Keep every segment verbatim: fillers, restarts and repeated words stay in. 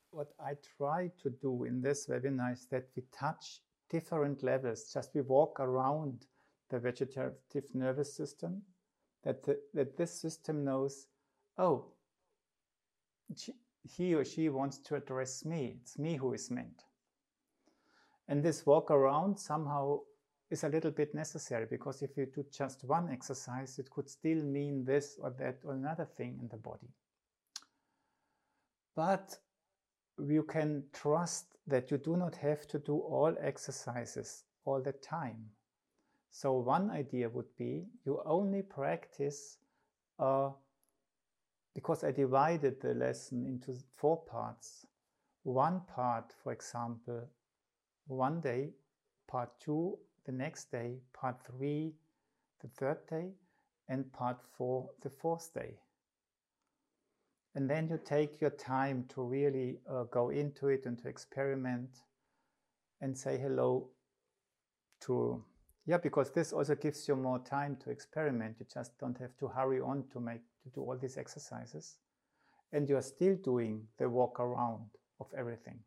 what I try to do in this webinar is that we touch different levels. Just we walk around the vegetative nervous system, that, the, that this system knows, oh, she, he or she wants to address me. It's me who is meant. And this walk around somehow is a little bit necessary, because if you do just one exercise, it could still mean this or that or another thing in the body. But you can trust that you do not have to do all exercises all the time. So one idea would be you only practice, uh, because I divided the lesson into four parts. One part, for example, one day, part two, the next day, part three, the third day, and part four, the fourth day. And then you take your time to really uh, go into it and to experiment and say hello to, yeah, because this also gives you more time to experiment. You just don't have to hurry on to make, to do all these exercises. And you are still doing the walk around of everything.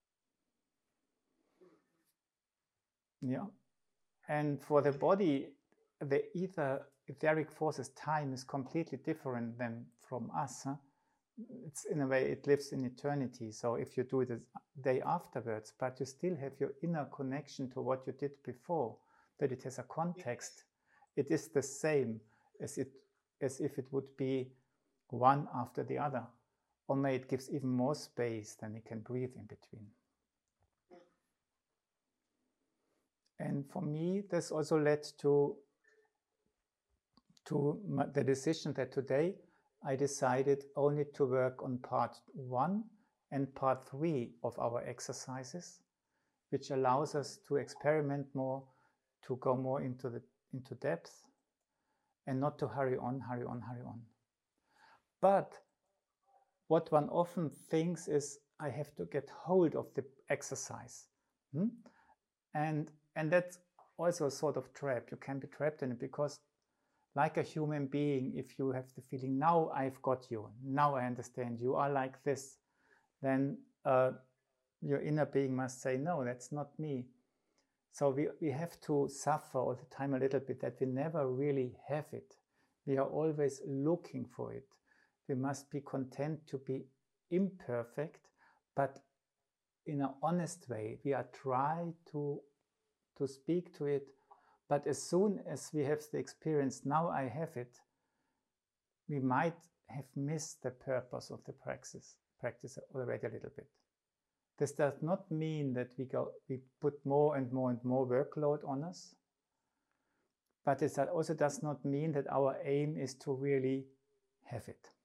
Yeah. And for the body, the ether, etheric forces, time is completely different than from us. Huh? It's in a way, it lives in eternity. So if you do it the day afterwards, but you still have your inner connection to what you did before, that it has a context, it is the same as it as if it would be one after the other. Or maybe it gives even more space than you can breathe in between. And for me, this also led to, to the decision that today I decided only to work on part one and part three of our exercises, which allows us to experiment more, to go more into the into depth, and not to hurry on, hurry on, hurry on. But what one often thinks is, I have to get hold of the exercise. Hmm? And, and that's also a sort of trap. You can be trapped in it, because like a human being, if you have the feeling, now I've got you, now I understand, you are like this, then uh, your inner being must say, no, that's not me. So we, we have to suffer all the time a little bit, that we never really have it. We are always looking for it. We must be content to be imperfect, but in an honest way. We are trying to, to speak to it, but as soon as we have the experience, now I have it, we might have missed the purpose of the practice, practice already a little bit. This does not mean that we go, we put more and more and more workload on us, but it also does not mean that our aim is to really have it.